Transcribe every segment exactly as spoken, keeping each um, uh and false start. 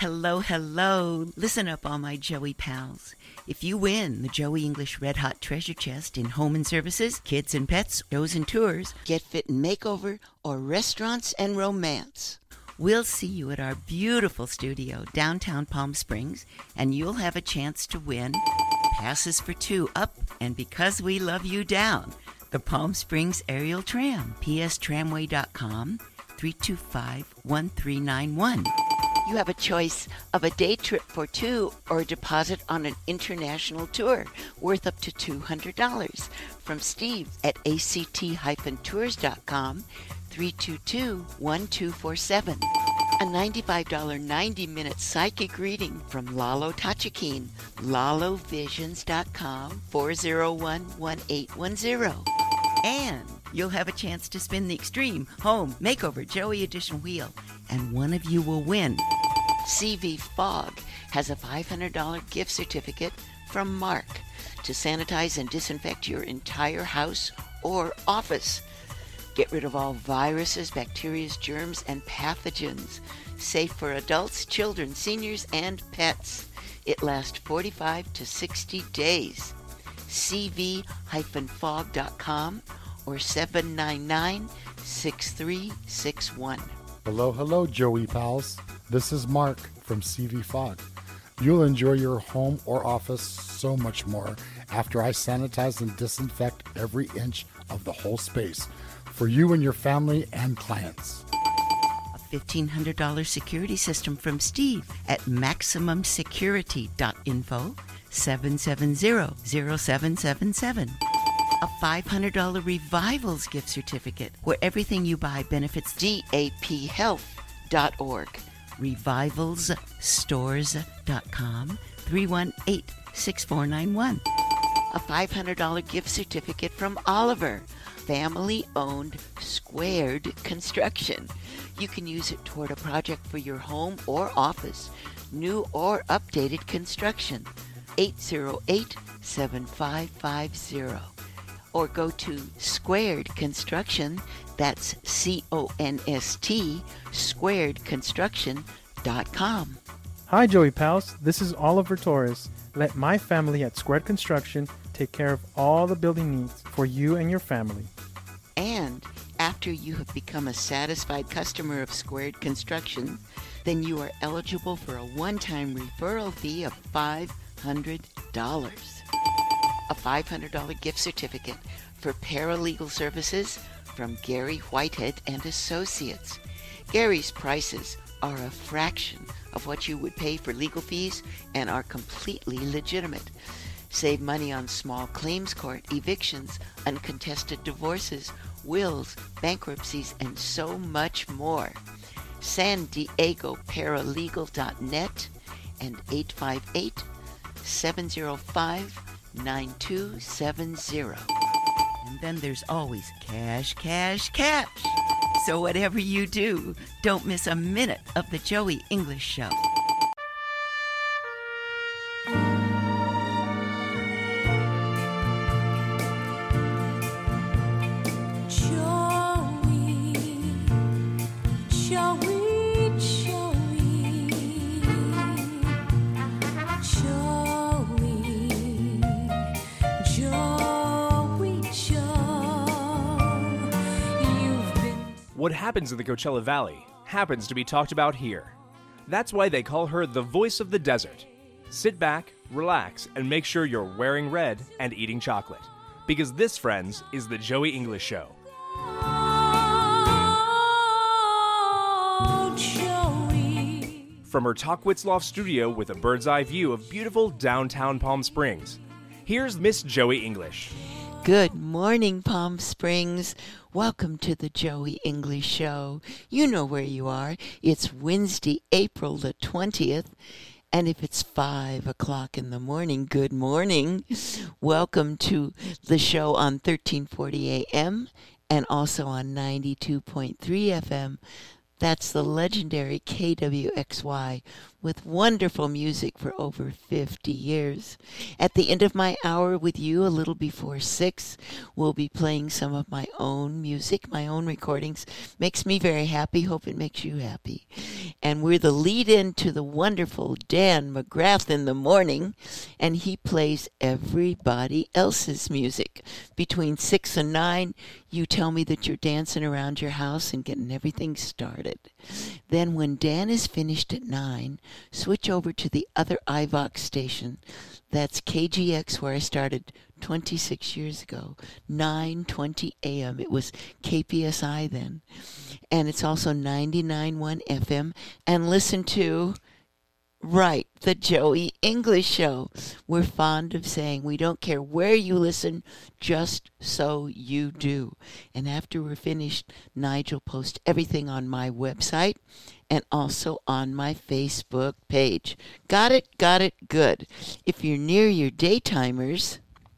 Hello, hello. Listen up, all my Joey pals. If you win the Joey English Red Hot Treasure Chest in home and services, kids and pets, shows and tours, get fit and makeover, or restaurants and romance, we'll see you at our beautiful studio downtown Palm Springs, and you'll have a chance to win passes for two up and Because We Love You down, the Palm Springs Aerial Tram, p s tramway dot com, three two five, one three nine one. You have a choice of a day trip for two or a deposit on an international tour worth up to two hundred dollars from Steve at a c t dash tours dot com, three two two, one two four seven. A ninety-five dollars ninety-minute psychic reading from Lalo Tachikine, lalo visions dot com, four zero one, one eight one zero. And you'll have a chance to spin the Extreme Home Makeover Joey Edition wheel, and one of you will win. C V Fog has a five hundred dollars gift certificate from Mark to sanitize and disinfect your entire house or office. Get rid of all viruses, bacteria, germs, and pathogens. Safe for adults, children, seniors, and pets. It lasts forty-five to sixty days. c v dash fog dot com or seven nine nine, six three six one. Hello, hello, Joey pals. This is Mark from C V Fog. You'll enjoy your home or office so much more after I sanitize and disinfect every inch of the whole space for you and your family and clients. A fifteen hundred dollars security system from Steve at maximum security dot info, seven seven zero, zero seven seven seven. A five hundred dollars Revivals gift certificate where everything you buy benefits d a p health dot org. revivals stores dot com, three one eight, six four nine one. A five hundred dollars gift certificate from Oliver, family-owned Squared Construction. You can use it toward a project for your home or office, new or updated construction. eight zero eight, seven five five zero. Or go to Squared Construction, that's C O N S T, squared construction dot com. Hi, Joey pals. This is Oliver Torres. Let my family at Squared Construction take care of all the building needs for you and your family. And after you have become a satisfied customer of Squared Construction, then you are eligible for a one-time referral fee of five hundred dollars. A five hundred dollars gift certificate for paralegal services from Gary Whitehead and Associates. Gary's prices are a fraction of what you would pay for legal fees and are completely legitimate. Save money on small claims court, evictions, uncontested divorces, wills, bankruptcies, and so much more. San Diego Paralegal dot net and eight five eight, seven zero five, nine two seven zero. And then there's always cash, cash, cash. So whatever you do, don't miss a minute of the Joey English Show. What happens in the Coachella Valley happens to be talked about here. That's why they call her the voice of the desert. Sit back, relax, and make sure you're wearing red and eating chocolate. Because this, friends, is the Joey English Show. Oh, Joey. From her Talkwitzloft studio with a bird's eye view of beautiful downtown Palm Springs, here's Miss Joey English. Good morning, Palm Springs. Welcome to the Joey English Show. You know where you are. It's Wednesday, April the twentieth. And if it's five o'clock in the morning, good morning. Welcome to the show on thirteen forty A M and also on ninety-two point three F M. That's the legendary K W X Y with wonderful music for over fifty years. At the end of my hour with you, a little before six, we'll be playing some of my own music, my own recordings. Makes me very happy. Hope it makes you happy. And we're the lead-in to the wonderful Dan McGrath in the morning, and he plays everybody else's music. Between six and nine, you tell me that you're dancing around your house and getting everything started. Then when Dan is finished at nine, switch over to the other I VOX station. That's K G X, where I started twenty-six years ago, nine twenty a.m. It was K P S I then. And it's also ninety-nine point one F M. And listen to, right, the Joey English Show. We're fond of saying we don't care where you listen, just so you do. And after we're finished, Nigel posts everything on my website and also on my Facebook page. Got it? Got it? Good. If you're near your daytimers...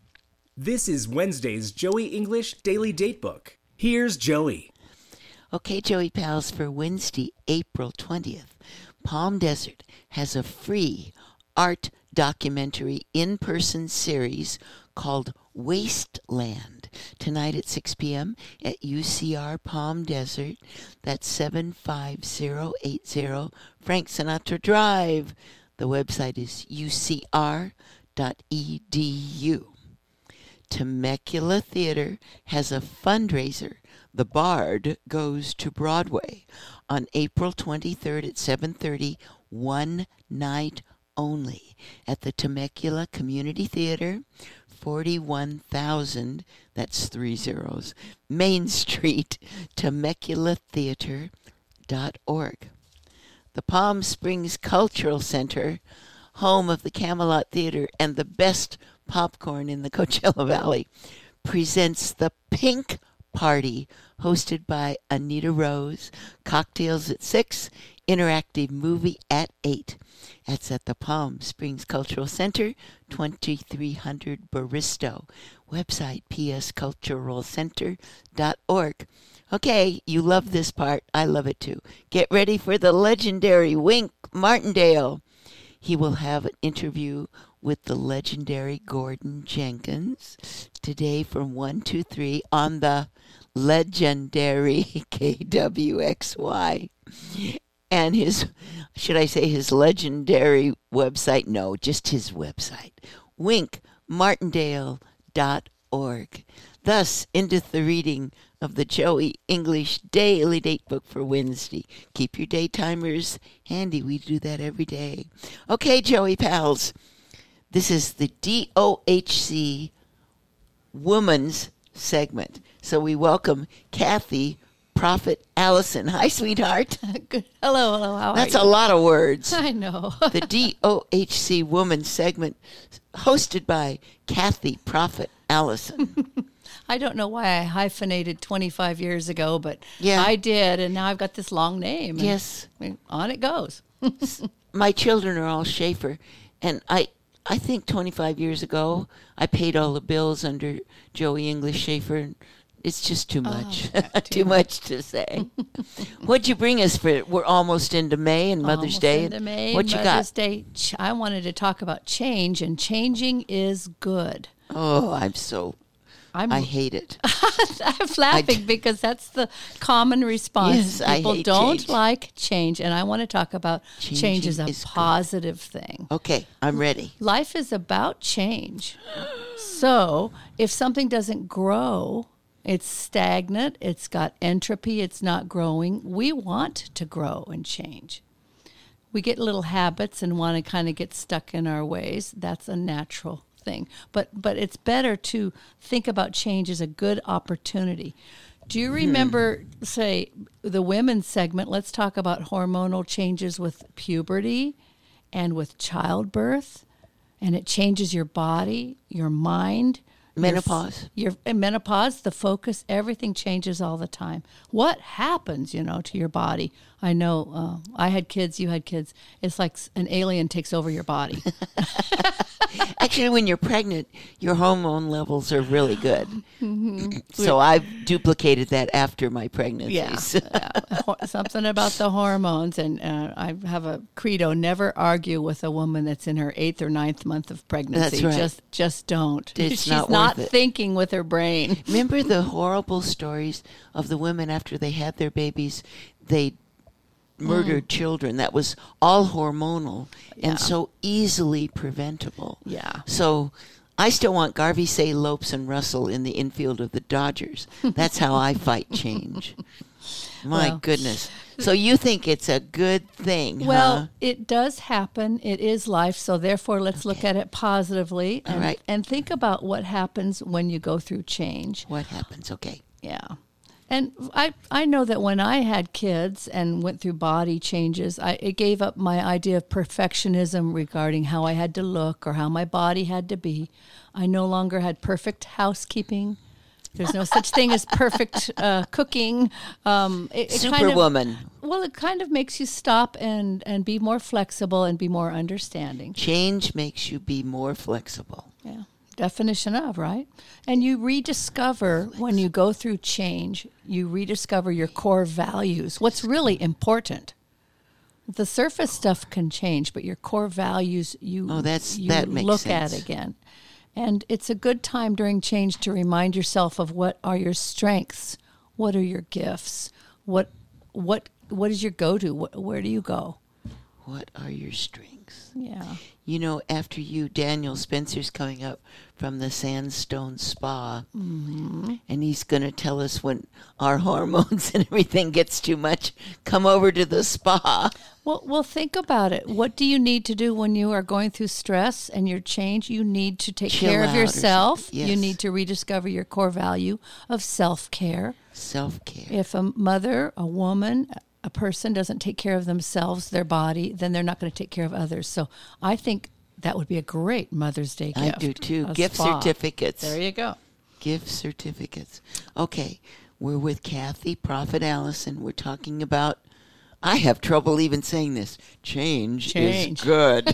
This is Wednesday's Joey English Daily Datebook. Here's Joey. Okay, Joey Pals, for Wednesday, April twentieth, Palm Desert has a free art documentary in-person series called Wasteland tonight at six p.m. at U C R Palm Desert. That's seven five zero eight zero Frank Sinatra Drive. The website is u c r dot e d u. Temecula Theater has a fundraiser. The Bard Goes to Broadway on April twenty-third at seven thirty, one night only, at the Temecula Community Theater, forty-one thousand, that's three zeros, Main Street, temecula theater dot org. The Palm Springs Cultural Center, home of the Camelot Theater and the best popcorn in the Coachella Valley, presents the Pink Party, hosted by Anita Rose. Cocktails at six, interactive movie at eight. That's at the Palm Springs Cultural Center, twenty-three hundred Baristo. Website, p s cultural center dot org. Okay, you love this part. I love it too. Get ready for the legendary Wink Martindale. He will have an interview with the legendary Gordon Jenkins today from one to three on the legendary K W X Y. And his, should I say his legendary website? No, just his website, wink martindale dot org. Thus, into the reading of the Joey English Daily Datebook for Wednesday. Keep your daytimers handy. We do that every day. Okay, Joey Pals. This is the D O H C Woman's segment. So we welcome Kathy Prophet Allison. Hi, sweetheart. Good. Hello, hello. How That's are a you? lot of words. I know. The D O H C Woman's segment, hosted by Kathy Prophet Allison. I don't know why I hyphenated twenty-five years ago, but Yeah. I did, and now I've got this long name. and Yes. On it goes. My children are all Schaefer, and I I think twenty-five years ago I paid all the bills under Joey English Schaefer. And it's just too much, Oh, too, too much to say. What'd you bring us for? We're almost into May and Mother's Almost Day. into May, What you Mother's got? Day. Ch- I wanted to talk about change, and changing is good. Oh, I'm so. I'm I hate it. I'm laughing because that's the common response. Yes, I People hate don't change. like change, and I want to talk about change Changing is a is good. positive thing. Okay, I'm ready. Life is about change. So if something doesn't grow, it's stagnant, it's got entropy, it's not growing, we want to grow and change. We get little habits and want to kind of get stuck in our ways. That's a natural thing. But but it's better to think about change as a good opportunity. Do you remember, say, the women's segment? Let's talk about hormonal changes with puberty and with childbirth. And it changes your body, your mind. your f- Menopause. Your, and menopause, the focus, everything changes all the time. What happens, you know, to your body? I know uh, I had kids, you had kids. It's like s- an alien takes over your body. Actually, when you're pregnant, your hormone levels are really good. So I've duplicated that after my pregnancies. Yeah, Ho- something about the hormones. And uh, I have a credo: never argue with a woman that's in her eighth or ninth month of pregnancy. That's right. Just, just don't. It's She's not not, worth it. thinking with her brain. Remember the horrible stories of the women after they had their babies? They murdered children. That was all hormonal Yeah. and so easily preventable. Yeah. So I still want Garvey, Say, Lopes, and Russell in the infield of the Dodgers. That's how I fight change. My Well. goodness. So you think it's a good thing, Well, huh? it does happen. It is life. So therefore, let's look at it positively All and, right. and think about what happens when you go through change. What happens? Okay. Yeah. And I, I know that when I had kids and went through body changes, I it gave up my idea of perfectionism regarding how I had to look or how my body had to be. I no longer had perfect housekeeping. There's no such thing as perfect uh, cooking. Um, it, it kind of, Superwoman. well, it kind of makes you stop and, and be more flexible and be more understanding. Change makes you be more flexible. Yeah. Definition of, right? And you rediscover when you go through change, you rediscover your core values. What's really important. The surface stuff can change, but your core values you, Oh, that's- you that makes look sense. at again. And it's a good time during change to remind yourself of what are your strengths, what are your gifts, what what what is your go-to, what, where do you go? What are your strengths? Yeah. You know, after you, Daniel Spencer's coming up from the Sandstone Spa, Mm-hmm. and he's going to tell us when our hormones and everything gets too much, come over to the spa. Well, well, think about it. What do you need to do when you are going through stress and your change? You need to take Chill care out of or yourself. something. You Yes. need to rediscover your core value of self-care. Self-care. If a mother, a woman, a person doesn't take care of themselves, their body, then they're not going to take care of others. So I think that would be a great Mother's Day gift. I do too. a Gift spa. certificates. There you go. Gift certificates. Okay, we're with Kathy, Prophet Allison. We're talking about, I have trouble even saying this, change, Change. is good.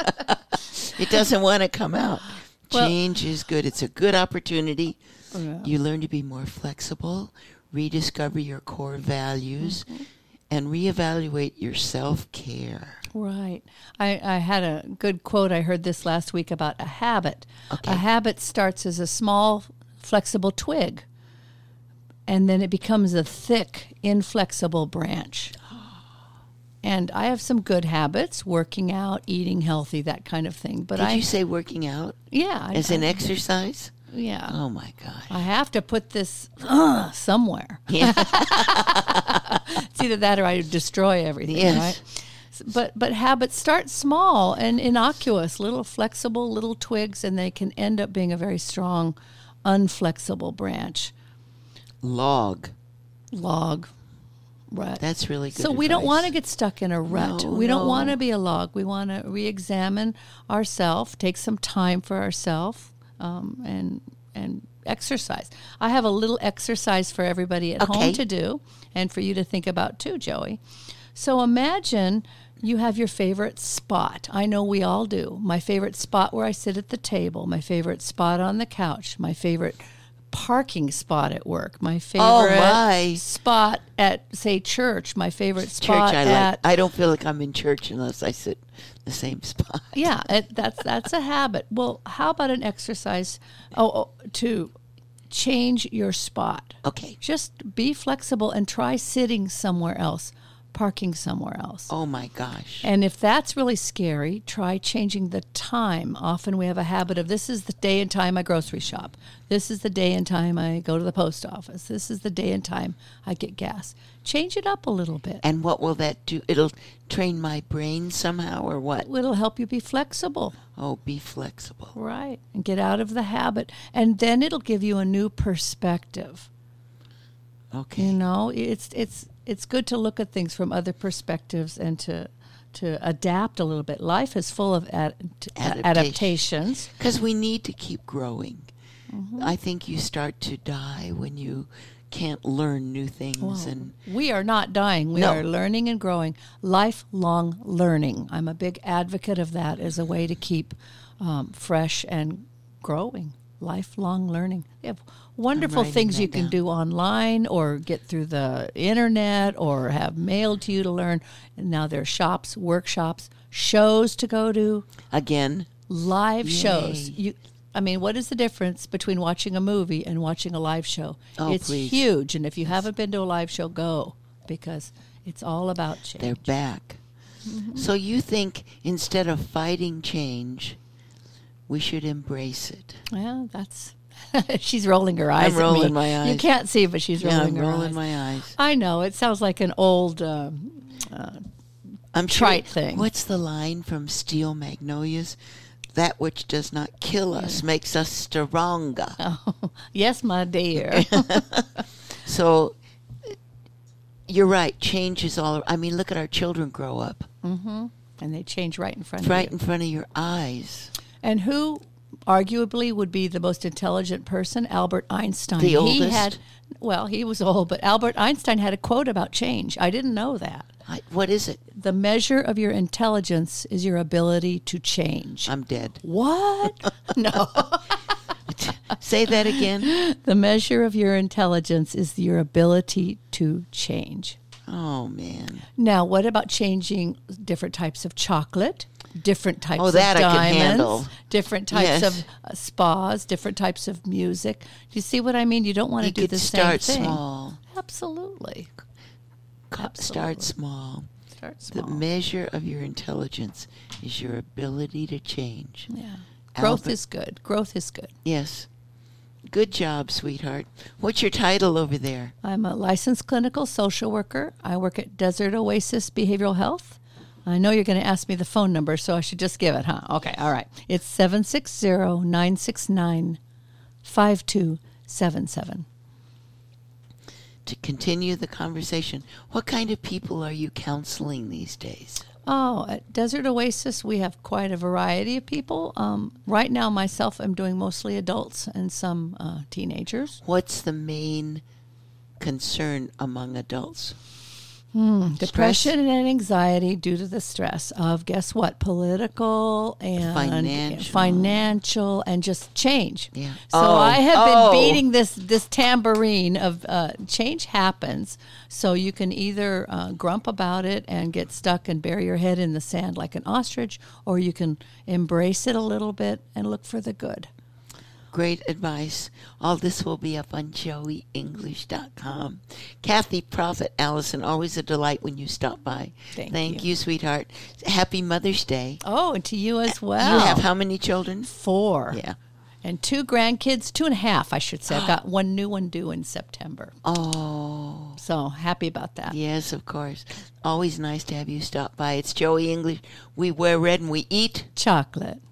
It doesn't want to come out. Well- Change is good. It's a good opportunity. Yeah. You learn to be more flexible, rediscover your core values, Mm-hmm. and reevaluate your self-care. Right. I, I had a good quote. I heard this last week about a habit. Okay. A habit starts as a small, flexible twig, and then it becomes a thick, inflexible branch. And I have some good habits, working out, eating healthy, that kind of thing. But Did I, you say working out yeah, I- as an I- exercise? yeah. Oh, my gosh. I have to put this uh, somewhere. Yeah. It's either that or I destroy everything, Yes. right? S- But but habits start small and innocuous, little flexible little twigs, and they can end up being a very strong, unflexible branch, Log. log, right? That's really good So we don't advice. want to get stuck in a rut. No, we don't no. want to be a log. We want to re-examine ourselves, take some time for ourselves, um, and and exercise. I have a little exercise for everybody at Okay. home to do, and for you to think about too, Joey. So imagine you have your favorite spot. I know we all do. My favorite spot where I sit at the table. My favorite spot on the couch. My favorite parking spot at work. My favorite Oh, my. spot at, say, church. My favorite Church spot I at like. I don't feel like I'm in church unless I sit in the same spot. yeah, it, that's that's a habit. Well, how about an exercise oh, oh, to change your spot? Okay. Just be flexible and try sitting somewhere else, parking somewhere else. Oh, my gosh. And if that's really scary, try changing the time. Often we have a habit of this is the day and time I grocery shop. This is the day and time I go to the post office. This is the day and time I get gas. Change it up a little bit. And what will that do? It'll train my brain somehow or what? It'll help you be flexible. Oh, be flexible. Right. And get out of the habit. And then it'll give you a new perspective. Okay. You know, it's it's it's good to look at things from other perspectives and to to adapt a little bit. Life is full of ad, Adaptation. adaptations. Because we need to keep growing. Mm-hmm. I think you start to die when you can't learn new things. Well, and we are not dying. We No. are learning and growing. Lifelong learning. I'm a big advocate of that as a way to keep um, fresh and growing. Lifelong learning. They have wonderful writing things that you can down. do online or get through the internet or have mailed to you to learn. And now there are shops, workshops, shows to go to, again, live shows. Yay. You, I mean, what is the difference between watching a movie and watching a live show? Oh, it's please. huge. And if you haven't been to a live show, go because It's all about change. They're back. Mm-hmm. So you think instead of fighting change, we should embrace it? Well, that's... She's rolling her eyes I'm rolling at me. my eyes. You can't see, but she's yeah, rolling I'm her rolling eyes. my eyes. I know. It sounds like an old um, uh, I'm trite sure, thing. What's the line from Steel Magnolias? That which does not kill us yeah. makes us stronger. Oh, yes, my dear. So you're right. Change is all. I mean, look at our children grow up. Mm-hmm. And they change right in front right of you. Right in front of your eyes. And who arguably would be the most intelligent person? Albert Einstein. The he oldest? Had, well, he was old, but Albert Einstein had a quote about change. I didn't know that. I, what is it? The measure of your intelligence is your ability to change. I'm dead. What? No. Say that again. The measure of your intelligence is your ability to change. Oh, man. Now, what about changing different types of chocolate, different types oh, that of I diamonds, can handle. different types yes. of uh, spas, different types of music? Do you see what I mean? You don't want to you do could the start same thing. Small. Absolutely. Absolutely. Start small. Start small. The measure of your intelligence is your ability to change. Yeah. Growth Albert. is good. Growth is good. Yes. Good job, sweetheart. What's your title over there? I'm a licensed clinical social worker. I work at Desert Oasis Behavioral Health. I know you're going to ask me the phone number, so I should just give it, huh? Okay, all right. It's seven six zero, nine six nine, five two seven seven. To continue the conversation, what kind of people are you counseling these days? Oh, at Desert Oasis, we have quite a variety of people. Um, right now, myself, I'm doing mostly adults and some uh, teenagers. What's the main concern among adults? Hmm, depression and anxiety due to the stress of, guess what, political and financial, financial and just change. Yeah. So oh, I have oh. been beating this this tambourine of uh, change happens. So you can either uh, grump about it and get stuck and bury your head in the sand like an ostrich, or you can embrace it a little bit and look for the good. Great advice. All this will be up on joey english dot com. Kathy, Prophet, Allison, always a delight when you stop by. Thank, Thank you. you, sweetheart. Happy Mother's Day. Oh, and to you as well. You have how many children? Four. Yeah. And two grandkids, two and a half, I should say. I've got one new one due in September. Oh. So happy about that. Yes, of course. Always nice to have you stop by. It's Joey English. We wear red and we eat chocolate.